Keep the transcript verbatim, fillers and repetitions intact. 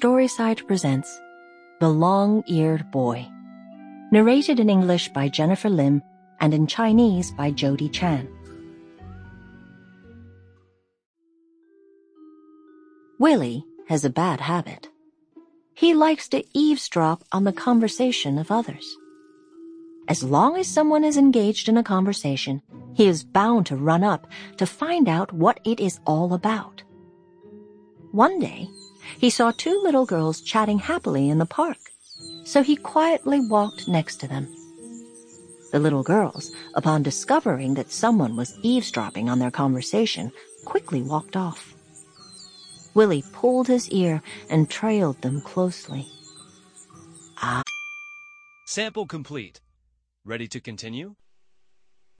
Storyside presents The Long-Eared Boy, narrated in English by Jennifer Lim and in Chinese by Jody Chan. Willie has a bad habit. He likes to eavesdrop on the conversation of others. As long as someone is engaged in a conversation, he is bound to run up to find out what it is all about. One day, he saw two little girls chatting happily in the park, so he quietly walked next to them. The little girls, upon discovering that someone was eavesdropping on their conversation, quickly walked off. Willie pulled his ear and trailed them closely. Ah. Sample complete. Ready to continue?